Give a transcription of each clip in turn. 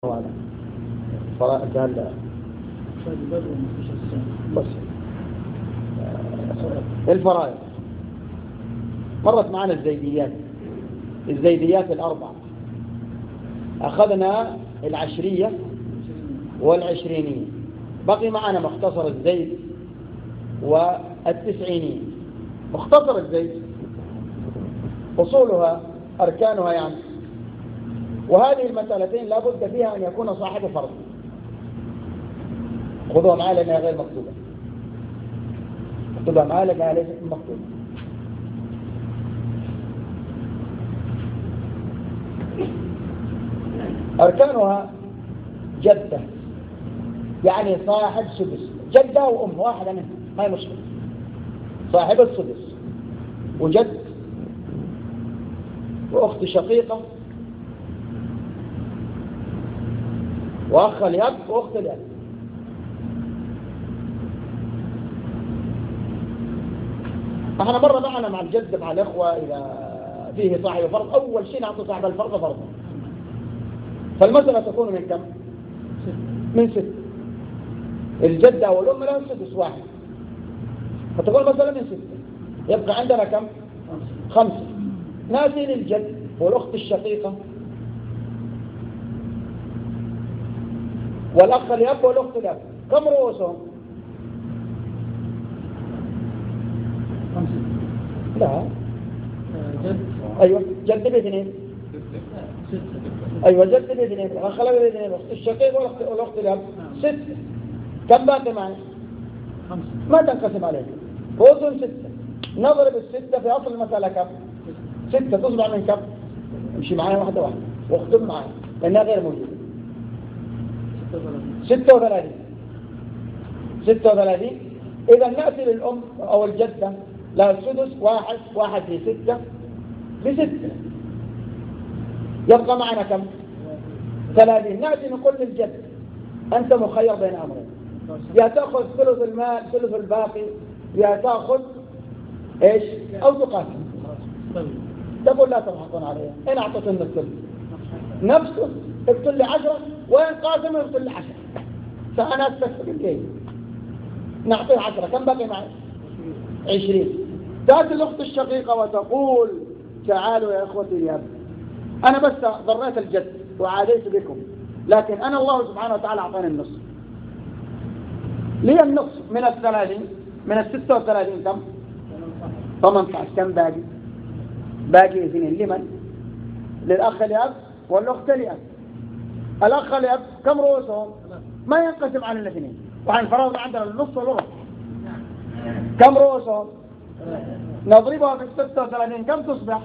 فرائض بس الفرائض مرت معنا الزيديات الأربعة. أخذنا العشرية والعشرينية، بقي معنا مختصر الزيد والتسعينية. مختصر الزيد أصولها أركانها يعني، وهذه المسألتين لا بد فيها أن يكون صاحب فرض. خذوها معي لأنها غير مكتوبة، مكتوبة معي لأنها ليست مكتوبة. أركانها جدة، يعني صاحب سدس، جدة وأم واحدة منها ما هي مشكلة، صاحب السدس وجد وأخت شقيقة وأخ اليد وأخت اليد. احنا مرة معنا مع الجد مع الإخوة إذا فيه صاحب فرض، أول شيء نعطي صاحب الفرض فرضا، فالمسألة تكون من كم؟ من 6. الجدة والأم لهم سدس واحد، فتكون المسألة من 6. يبقى عندنا كم؟ 5. نازل الجد والأخت الشقيقة والأخ اليب والأخت اليب، كم رؤوسهم؟ 5. لا جد. أيوة جد ب2. 6. أيوة جد ب2، الأخ اليب ب2، الأخت الشقيقة والأخت اليب 6. كم باقي معي؟ 5. ما تنقسم عليه، رؤوسهم 6. نضرب 6 في أصل المسألة كم؟ 6 تصبح من كم؟ امشي معايا واحدة واحدة واختم معايا لأنها غير موجودة. 36. إذا نأتي للأم أو الجدة لها السدس، واحد في 6 ب6، يبقى معنا كم؟ 30. نأتي نقول للجد أنت مخير بين أمرين، يا تأخذ ثلث المال ثلث الباقي، يا تأخذ إيش؟ أو تقاتل. تقول لا تضحكون عليها، إن أعطتن الثلث نفسه اقتل لي 10 وإن قاسم اقتل لي 10، فأنا أستكفي بالجيد نعطيه 10. كم باقي معي؟ 20. تأتي الأخت الشقيقة وتقول تعالوا يا إخوتي الياب، أنا بس ضريت الجد وعاديت بكم، لكن أنا الله سبحانه وتعالى أعطاني النصف، لي النصف من 30، من 36 كم؟ 18. كم باقي؟ باقي 2. لمن؟ للأخ الياب والأخت الياب. الأخ الياب كم رؤوسهم؟ ما ينقسم عن الاثنين، وعن فرض عندنا النصف والربع. كم رؤوسهم؟ نضربها في 36 كم تصبح؟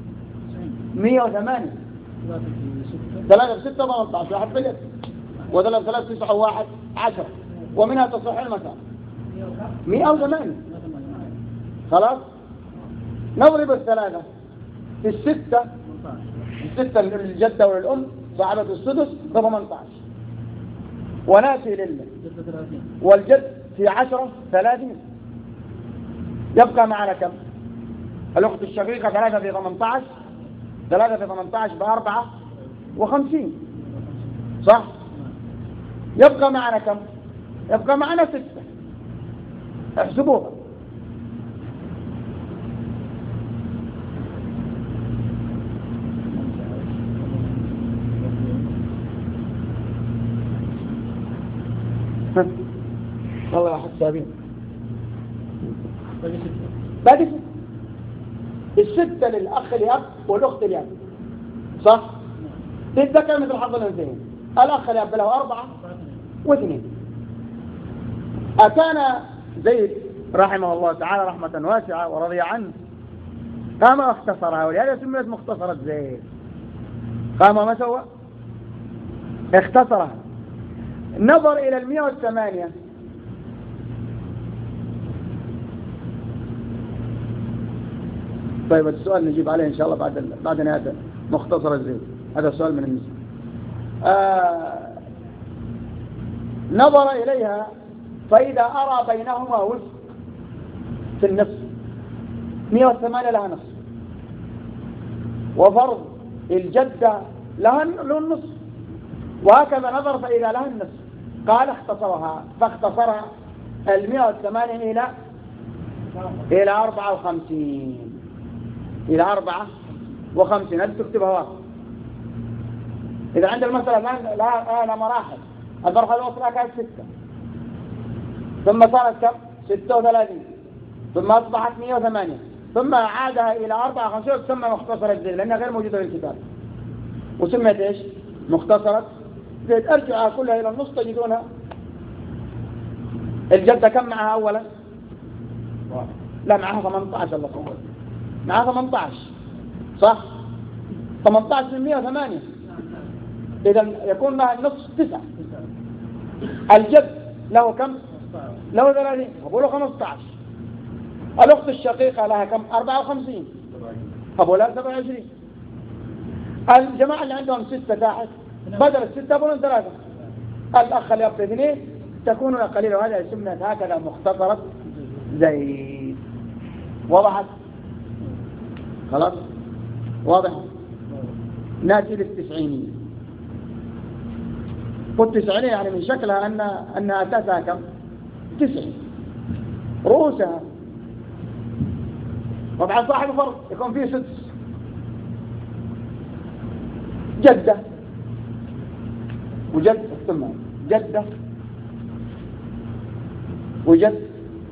108. 3 في 6 18، واحد في اليد، وثلاث 3 9 1 10، ومنها تصح المساء 108. خلاص نضرب 3 في 6 للجدة وللأم صاحبة السدس 18، وناتي لله والجد في 10 30. يبقى معنا كم؟ الأخت الشقيقة 3 في 18، 3 في 18 ب54 صح؟ يبقى معنا كم؟ يبقى معنا 6. احسبوها. والله يا حسابين باقي 6. ال6 للأخ الياب والأخت الياب صح؟ تتذكر مثل حظ الأنثيين، الأخ الياب له 4 و2. أتانا زيد رحمه الله تعالى رحمة واسعة ورضي عنه، قام واختصرها، ولهذا سميت مختصرة زيد. قام ما سوى؟ اختصرها. نظر إلى 108. طيب السؤال نجيب عليه إن شاء الله بعد نهاية مختصر الزيد، هذا السؤال من النساء. نظر إليها فإذا أرى بينهما وفق في النصف، 108 لها نصف، وفرض الجدة له النصف، وهكذا نظر فإذا لها النصف قال اختصرها، فاختصرها 108 إلى 54. إلى 54 هل تكتبها واحد؟ إذا عند المسألة الآن مراحل، الفرق الأصلها كانت 6 ثم صارت كم؟ 36 ثم أصبحت 108 ثم عادها إلى 54 تسمى مختصرة زيد لأنها غير موجودة في الكتاب وسميت إيش؟ مختصرة زيد. أرجعها كلها إلى النص تجدونها. الجدة كم معها أولا؟ لا معها 18 الله أكبر، معها 18 صح؟ 18 من 108 إذا يكون معها النصف 9. الجد له كم؟ له 30 أبو له 15. الأخت الشقيقة لها كم؟ 54 أبو لها 27. الجماعة اللي عندهم 6 تحت بدل 6 أبو لهم 3. الأخ اللي يبقى 2 تكون قليلة وهذا يسمى هكذا مختصرة زيد. وضحت؟ خلاص؟ واضح؟ ناتي للتسعينية. والتسعينية يعني من شكلها أنها أساسها كم؟ 90. رؤوسها طبعا صاحب فرض يكون فيه 6. جدة وجد ثم جدة وجد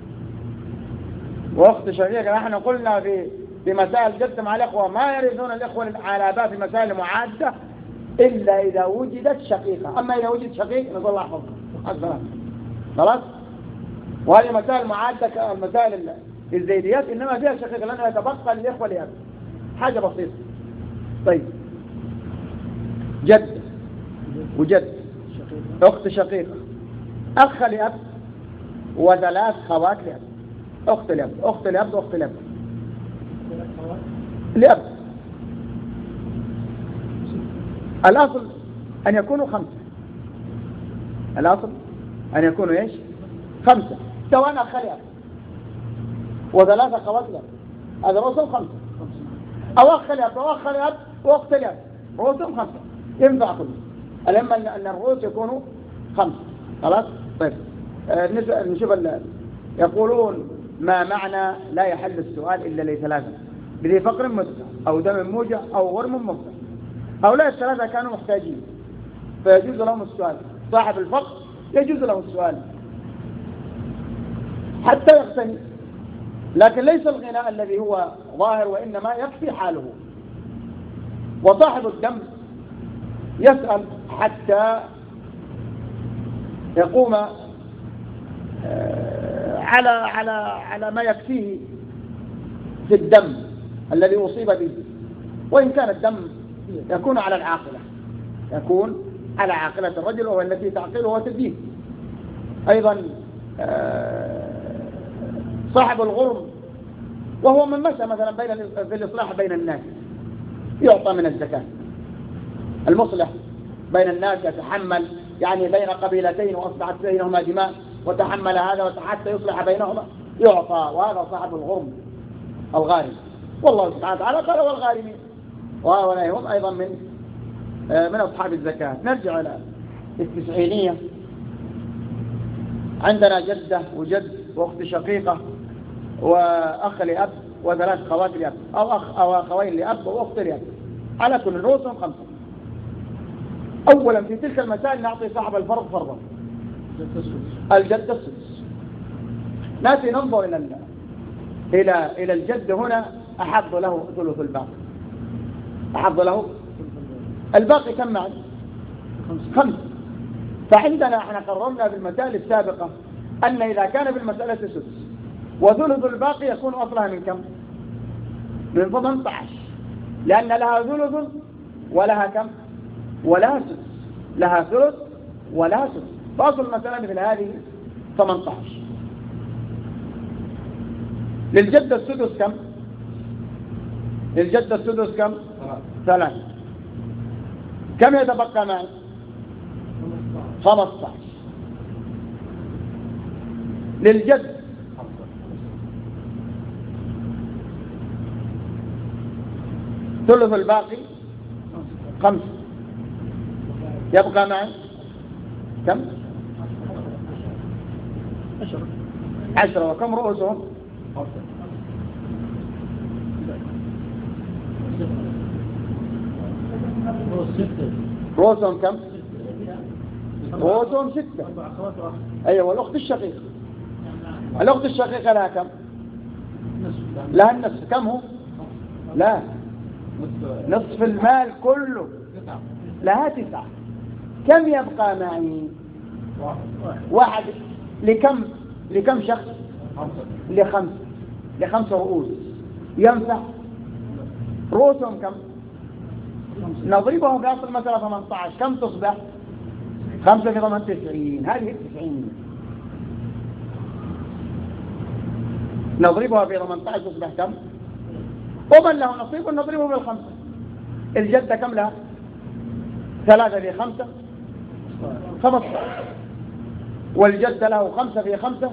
وأخت شقيقة. نحن قلنا في مسائل جد مع الإخوة ما يرثون الإخوة على آباء في مسائل معادة إلا إذا وجدت شقيقة. أما إذا وجد شقيق نقول الله يحفظك خلاص. وهذه مسائل معادة المسائل الزيديات إنما فيها شقيقة لأنها يتبقى للإخوة لأب حاجة بسيطة. طيب جد وجد أخت شقيقة أخ لأب وثلاث خوات لأب. أخت لأب أخت لأب وأخت لأب لأب. الأصل أن يكونوا 5. الأصل أن يكونوا إيش؟ 5 سواء أخ لأب وثلاثة خوات لأب هذا رؤوسهم 5 أو أخ لأب أو أخ لأب وأخت لأب رؤوسهم 5 ينفع كله. الأهم أن الرؤوس يكونوا 5. خلاص. طيب نشوف يقولون ما معنى لا يحل السؤال إلا ل3 بذي فقر مدفع أو دم موجع أو غرم مفضع. هؤلاء ال3 كانوا محتاجين فيجوز لهم السؤال. صاحب الفقر يجوز له السؤال حتى يغتني لكن ليس الغناء الذي هو ظاهر وإنما يكفي حاله. وصاحب الدم يسأل حتى يقوم على ما يكفيه في الدم الذي أصيب به. وإن كان الدم يكون على العاقلة يكون على عاقلة الرجل وهو التي تعقله وتديه. أيضا صاحب الغرم وهو من مشى مثلا في الإصلاح بين الناس يعطى من الزكاة. المصلح بين الناس يتحمل يعني بين قبيلتين وأصبحت بينهما دماء وتحمل هذا حتى يصلح بينهما يعطى. وهذا صاحب الغرم الغارم. والله سبحانه وتعالى قال والغارمين وهؤلاء هم أيضا من أصحاب الزكاة. نرجع إلى التسعينية. عندنا جدة وجد وأخت شقيقة وأخ لأب وثلاث خوات لأب أو أخ أو أخوين لأب وأخت لأب على كل رؤوسهم 5. أولا في تلك المسائل نعطي صاحب الفرض فرضا الجد السدس. ناتي ننظر إلى الجد هنا أحض له ثلث الباقي. أحض له الباقي كم معي؟ 5. فعندنا احنا قررنا في المسائل السابقة أن إذا كان في المسألة 6 وثلث الباقي يكون أصلها من كم؟ من 18 لأن لها ثلث ولها كم؟ ولها 6. لها ثلث ولها 6. فأصل المسألة مثل هذه 18. للجد السدس كم؟ للجد السدس كم؟ 3. كم يتبقى معي؟ 15. للجد ثلث الباقي 5 يبقى معي كم؟ 10. وكم رؤوسهم؟ 5. رؤوسهم كم؟ رؤوسهم 6. أيوة. والأخت الشقيقة، الأخت الشقيقة لها كم؟ لها النصف. كم هو؟ لا، نصف المال كله. لها 9. كم يبقى معي؟ 1. لكم شخص؟ 5. ل5 رؤوس. ينفع؟ رؤوسهم كم؟ نضربه بأصل المسألة 18. كم تصبح؟ 5 في 98. هذه 90. نضربها في 18 تصبح كم؟ ومن له نصيب نضربه بال5. الجدة كم لها؟ 3 في 5 15. والجدة له 5 في 5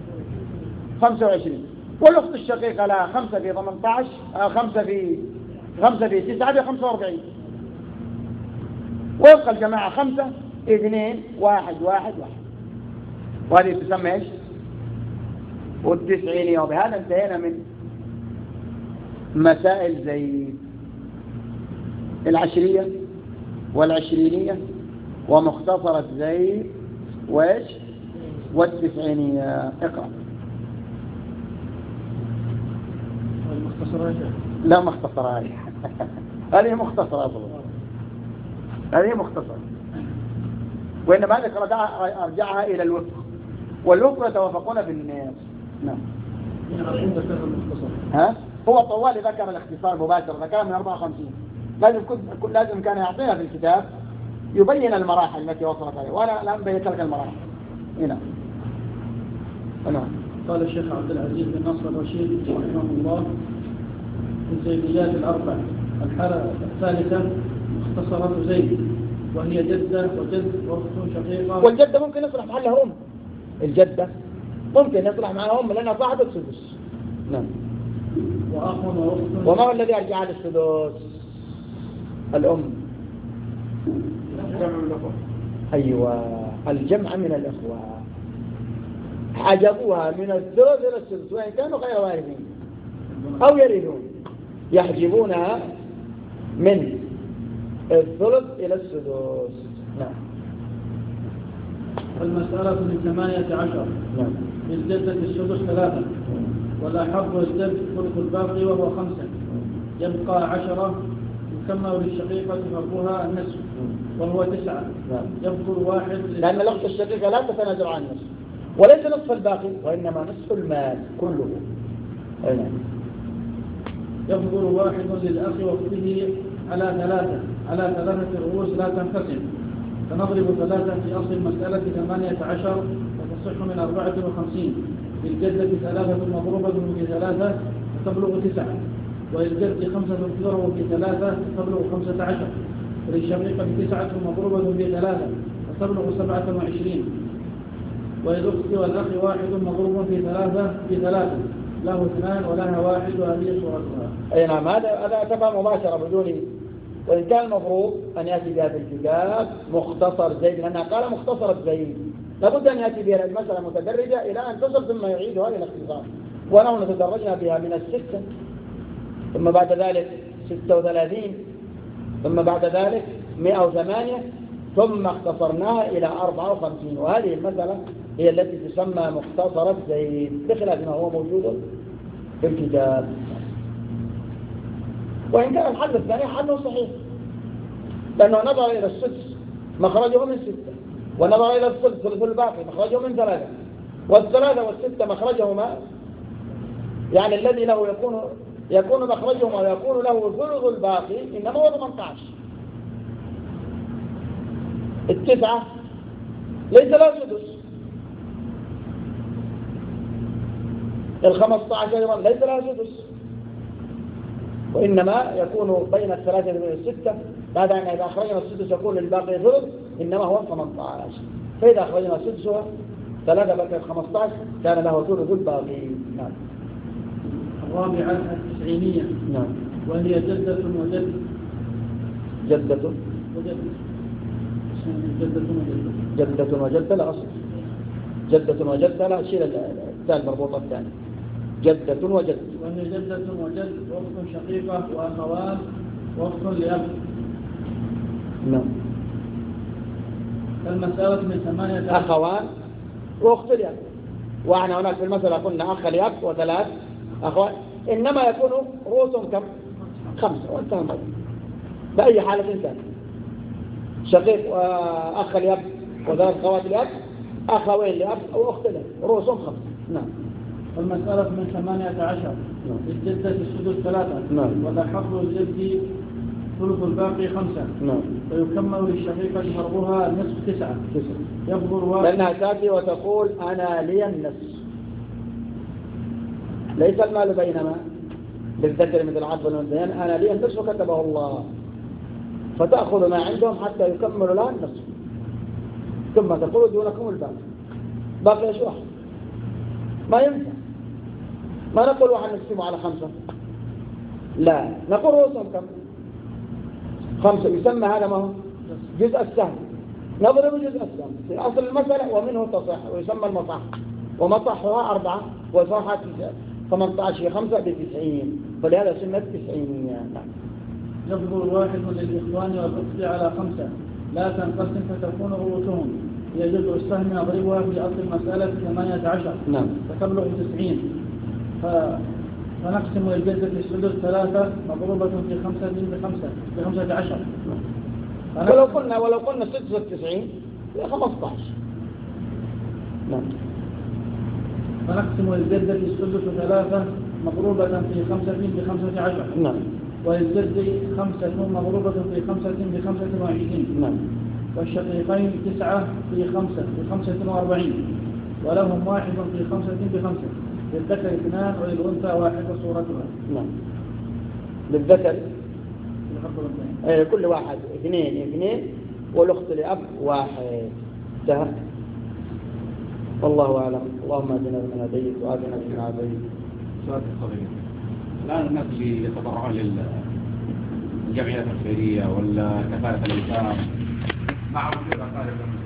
25. والأخت الشقيقة لها 5 في 18 5 في 9 ب 45. ويبقى الجماعة 5 2 1 1 1. وهذه تسمى ايش؟ والتسعينية. وبهذا انتهينا من مسائل زي العشرية والعشرينية ومختصرة زيد وايش والتسعينية. اقرأ. المختصرات لا مختصرات. هذه مختصرة أصلا. هذه مختصرة. وإنما هذا أرجعها إلى الوفق، والوفق يتوافقون في الناس. نعم. ها؟ هو الطوالي ذكر الاختصار مباشرة، ذكر من 54. لازم كان يعطينا في الكتاب يبين المراحل التي وصلت عليه، وأنا الآن بيت لك المراحل هنا. نعم. قال الشيخ عبد العزيز بن ناصر الرشيد رحمه الله في الزيديات الأربع. الحالة الثالثة مختصرة زيد، وهي جدة وجد وأخت شقيقة. والجدة ممكن يصلح محلها أم. الجدة ممكن يصلح معها أم لأنها صاحبة السدس. نعم. وأخ وأخت. وما هو الذي يرجع للسدس؟ الأم. أيوة، الجمع من الإخوة. حجبوها من الثلث إلى السدس وإن كانوا غير وارثين أو يرثون، يحجبونها من الثلث إلى السدس. نعم. المسألة من 18. نعم. للجدة السدس 3، والأحب الجد ثلث الباقي وهو 5. يبقى 10. يكمل للشقيقة فرضها النصف وهو 9. يبقى 1 لأن الأخت الشقيقة لا تتنازل عن النصف، وليس نصف الباقي وإنما نصف المال كله. نعم. يفضل 1 للأخ وأخته على 3 رؤوس لا تنقسم. فنضرب 3 في أصل المسألة 18 وتصح من 54. للجدة 3 مضروبة في 3 تبلغ 9. وللجد 5 تضرب في 3 تبلغ 15. وللشقيقة 9 مضروبة في 3 تبلغ 27. وللأخت والأخ 1 مضروب في 3 له 2 ولها 1 وهذه صورتها. أي نعم. هذا تبع مباشرة بدون، وإن كان المفروض أن يأتي بها في الكتاب مختصر زيد، لأنها قال مختصرة زيد، لابد أن يأتي بها المسألة متدرجة إلى أن تصل ثم يعيد هذه الاختصار. ونحن تدرجنا بها من 6 ثم بعد ذلك 36 ثم بعد ذلك 108 ثم اختصرناها إلى 54. وهذه المسألة هي التي تسمى مختصرة زيد بخلاف ما هو موجود في الكتاب. وإن كان الحل الثاني حل صحيح، لأنه نظر إلى السدس مخرجه من 6، ونظر إلى الثلث الباقي مخرجه من 3، والثلاثة والستة مخرجهما يعني الذي له يكون مخرجهما ويكون له ثلث الباقي إنما هو 18. 9 ليس له سدس. 15 أيضا ليس له سدس، وإنما يكون بين 3 و6. بعد أن إذا أخرجنا السدس يكون للباقي ثلث، إنما هو 18. فإذا أخرجنا سدسها 3 بقي 15 كان له ثلث الباقي. نعم. الرابعة التسعينية. نعم. وهي جدة وجد. جدة وجد جدة وجدة لا أصل. جدة وجدة لا، شيل التاء المربوطة الثانية. جدة وجد. وهي جدة وجد وأخت شقيقة وأخوان وأخت لأب. نعم. المسألة من 8 أخوان وأخت لأب. وإحنا هناك في المسألة قلنا أخ لأب وثلاث أخوان، إنما يكون رؤوسهم كم؟ 5 وانتهى الموضوع. بأي حالة كان شقيق وأخ لأب وثلاث أخوات لأب، أخوين لأب أو أخت لأب، رؤوسهم 5. نعم. والمسألة من 18 للجدة السدس 3. نعم. ولحظ الجد ثلث الباقي 5. نعم. ويكمل للشقيقة فرضها نصف 9. يفضل واحد لأنها تأتي وتقول أنا لي النصف، ليس المال بينما للذكر مثل العبد والأنثيين، أنا لي النصف كتبه الله، فتأخذ ما عندهم حتى يكملوا لها النصف، ثم تقول دونكم الباقي. باقي ايش واحد؟ ما ينفع. ما نقول واحد نقسمه على 5، لا، نقول رؤوسهم كم؟ 5. يسمى هذا ما هو جزء السهم. نضرب جزء السهم في أصل المسألة ومنه تصح، ويسمى المصح، ومصحها 4 وصحها 18 في 5 ب90، فلهذا سمت 90. نعم. يفضل واحد للإخوان والأخت على 5 لا تنقسم فتكون رؤوسهم هي جزء السهم نضربها في أصل المسألة 18. نعم. فتبلغ 90. فنقسم الجدة السدس 3 مضروبة في 5 ب 15. ولو قلنا 96 هي 15. نعم. فنقسم الجدة السدس 3 مضروبة في 5 ب 15. نعم. والجد 5 مضروبة في 5 ب 25. نعم. والشقيقين 9 في 5 ب 45. ولهم 1 في 5 ب 5. للذكر 2 وللأنثى 1 صورتها. نعم. للذكر كل واحد 2 والأخت لأب 1. انتهى. والله أعلم. اللهم اهدنا فيمن هديت وآتنا فيمن عافيت. سؤال صغير. الآن الناس اللي يتبرعون للجمعيات الخيرية ولا كفالة الأيتام مع وجود أقارب